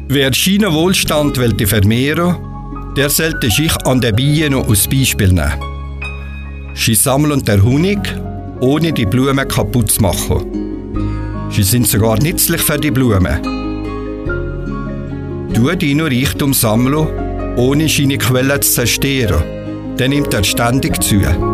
Wer seinen Wohlstand vermehren will, der sollte sich an den Bienen noch als Beispiel nehmen. Sie sammeln den Honig, ohne die Blumen kaputt zu machen. Sie sind sogar nützlich für die Blumen. Du deinen Reichtum sammeln, ohne seine Quellen zu zerstören, dann nimmt er ständig zu.